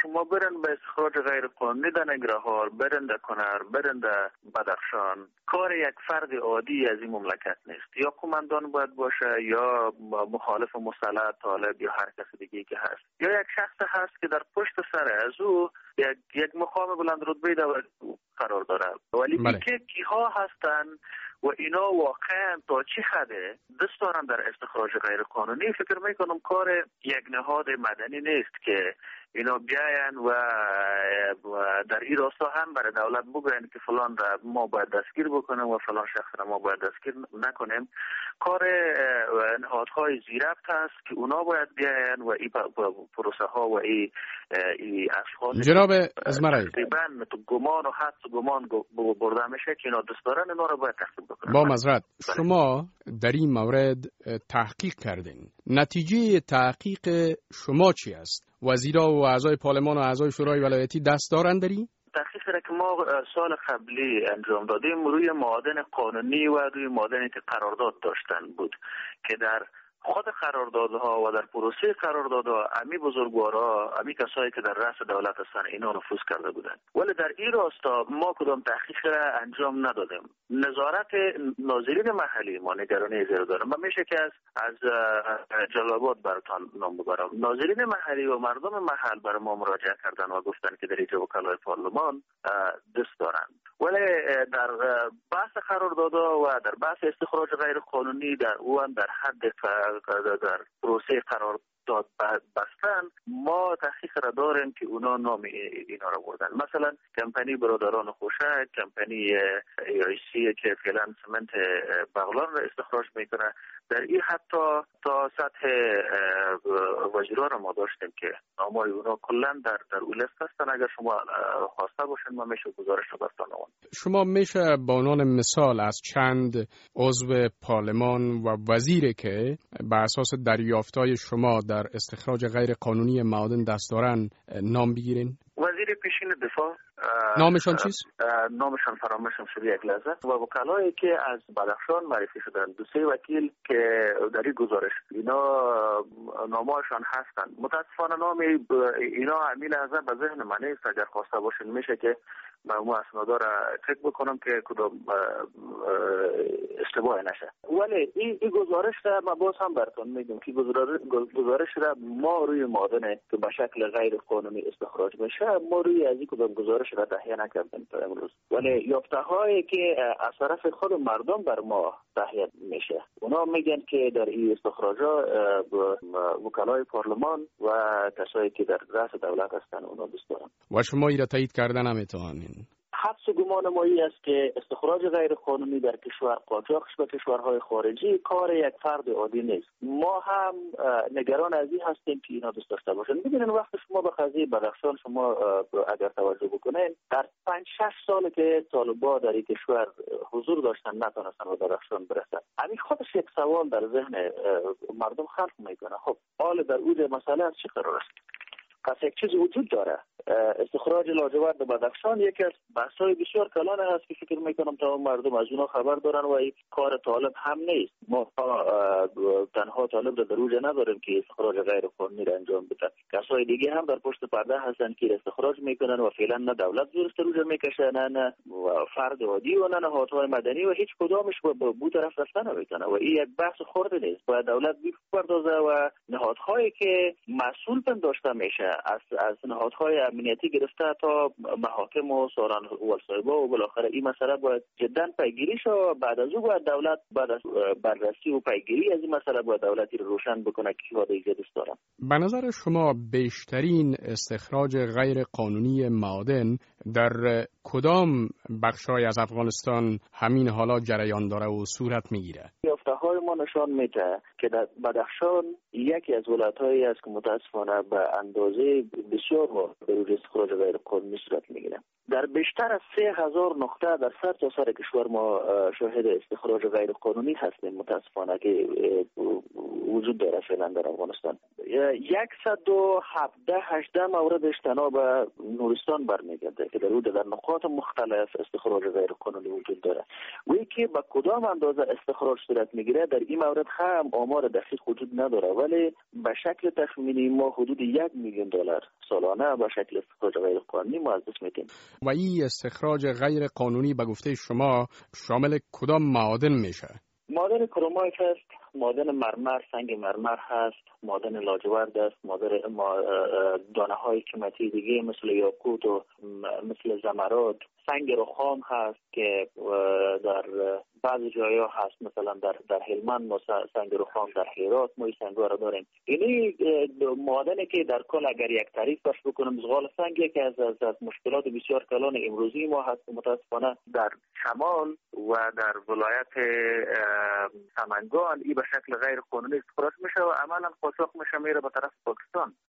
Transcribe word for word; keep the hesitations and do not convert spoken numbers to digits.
شما برن به استخراج غیر قانونی در ننگرهار، برن در کنر، برن در بدخشان، کار یک فرد عادی از این مملکت نیست. یا قماندان باید باشه، یا مخالف مسلح طالب، یا هر کس دیگه که هست، یا یک شخص هست که در پشت سر از او یک یک مقام بلند رتبه در قرار داره. ولی بله. که کیها هستن و اینا واقعا تا چه حده دست دارن در استخراج غیر قانونی؟ فکر میکنم کار یک نهاد مدنی نیست که اینا بیاین و در این راستا هم برای دولت بگوین که فلان را ما باید دستگیر بکنیم و فلان شخص را ما باید دستگیر نکنیم. کار نهادهای زیربط هست که اونا باید بیاین و این پروسه ها و این ای اشخاص جناب ازمرایی تقریبا گمان و حدس و گمان برده میشه که اینا دست دارن، اینا را باید تحقیق بکنن. با معذرت، شما در این مورد تحقیق کردین، نتیجه تحقیق شما چی است؟ وزیرا و اعضای پارلمان و اعضای شورای ولایتی دست دارن داری؟ تحقیقی را که ما سال قبلی انجام دادیم روی معادن قانونی و روی معادنی که قرارداد داشتن بود که در خود قراردادها و در پروسه قراردادها امی بزرگوارا، امی کسایی که در رأس دولت هستن اینا نفوذ کرده بودند. ولی در این راستا ما کدام تحقیق را انجام ندادیم. نظارت ناظرین محلی ما نگرانی زیاد داره. من میشه که از از جلال آباد براتون نام ببرم. ناظرین محلی و مردم محل برای ما مراجعه کردن و گفتن که در اینجا وکلای پارلمان دست دارند. ولی در بحث قراردادها و در بحث استخراج غیر قانونی در اون در حد در پروسه قرار داد بستن ما تحقیق را داریم که اونا نام اینا را بردن. مثلا کمپانی برادران خوشک، کمپانی ای‌آی‌سی که فعلا سمنت بغلان را استخراج میکنه، در این حتی تا سطح وزیران را ما داشتیم که نامای اونا کلا در در اولست هستن. اگر شما خواسته باشین ما میشه گزارش رو براتون آورد. شما میشه به عنوان مثال از چند عضو پارلمان و وزیری که بر اساس دریافت‌های شما در استخراج غیر قانونی معادن دست دارن نام بگیرین؟ وزیر پیشین دفاع نامشان چیست؟ نامشان فراموشم شده یک لحظه. و وکلایی که از بدخشان معرفی شدن، دو سه وکیل که در این گزارش اینا نامه‌شان هستند. متاسفانه نام اینا همین لحظه به ذهن من نیست. اگر خواسته باشین میشه که ما اسنادا را چک بکنم که کدوم اشتباه نشه. ولی این این گزارش را ما باز هم براتون میگم که گزارش گزارش را ما روی معادن که به شکل غیر قانونی استخراج میشه ما روی از این کدوم گزارش را تهیه نکردیم تا امروز. ولی یافته‌هایی که از طرف خود مردم بر ما تهیه میشه اونا میگن که در این استخراجات وکلای پارلمان و کسایی که در رأس دولت هستن اونا دست دارن. و شما این را تایید کردن نمیتونین؟ حدس و گمان ما این است که استخراج غیر قانونی در کشور، قاچاقش به کشورهای خارجی کار یک فرد عادی نیست. ما هم نگران از این هستیم که اینا دست داشته باشن. می‌بینید وقتی شما به قضیه بدخشان شما اگر توجه بکنین در پنج شش سال که طالبان در این کشور حضور داشتن نتونستن به بدخشان برسن. همین خودش یک سوال در ذهن مردم خلق میکنه. خب حال در اوج مسئله از چه قرار است؟ پس یک چیز وجود داره. استخراج لاجورد به بدخشان یکی از بحث‌های بسیار کلان هست که فکر میکنم تمام مردم از اونها خبر دارن و این کار طالب هم نیست. ما تنها طالب در اوج نداریم که استخراج غیر قانونی را انجام بده. کسای دیگه هم در پشت پرده هستن که استخراج میکنن و فعلا نه دولت زیر استخراج میکشه، نه نه فرد عادی و نه نهادهای مدنی و هیچ کدامش به بو طرف رفتن نمیکنه و این یک بحث خرد نیست. باید دولت بپردازه و نهادهایی که مسئول پنداشته میشه از از نهادهای امنیتی گرفته تا محاکم و ساران حقوق صاحبا و بالاخره این مسئله باید جدا پیگیری شه. بعد از او باید دولت بعد از بررسی و پیگیری از این مسئله باید دولتی رو روشن بکنه که کی‌ها دیگه دست دارن. به نظر شما بیشترین استخراج غیر قانونی معادن در کدام بخش‌های از افغانستان همین حالا جریان داره و صورت میگیره؟ یافته‌های ما نشان میده که در بدخشان یکی از ولایت‌هایی است که متأسفانه به اندازه بسیار به روی استخراج غیر قانونی صورت میگیره. در بیشتر از سه هزار نقطه در سر تا سر کشور ما شاهد استخراج غیر قانونی هستیم متاسفانه که وجود داره فعلا در افغانستان. صد و هفده هجده مورد اجتناب نورستان برمیگرده که در در نقاط مختلف استخراج غیر قانونی وجود داره. وی که به کدام اندازه استخراج صورت میگیره در این مورد هم آمار دقیق وجود نداره، ولی به شکل تخمینی ما حدود یک میلیون دلار سالانه به شکل استخراج غیر قانونی ما از دست میدیم. و این استخراج غیر قانونی به گفته شما شامل کدام معادن میشه؟ معادن کرومایت هست، معادن مرمر، سنگ مرمر هست، معادن لاجورد است، معادن دانه های قیمتی دیگه مثل یاقوت و مثل زمرد، سنگ رخام هست که در بعضی جایا هست، مثلا در در هلمند ما سنگ رخام، در هرات ما این سنگ‌ها را داریم. یعنی معادنی که در کل اگر یک تعریف باش بکنم، زغال سنگ که از از, از مشکلات بسیار کلان امروزی ما هست، متاسفانه در شمال و در ولایت سمنگان این به شکل غیر قانونی استخراج میشه و عملا قاچاق میشه میره به طرف پاکستان.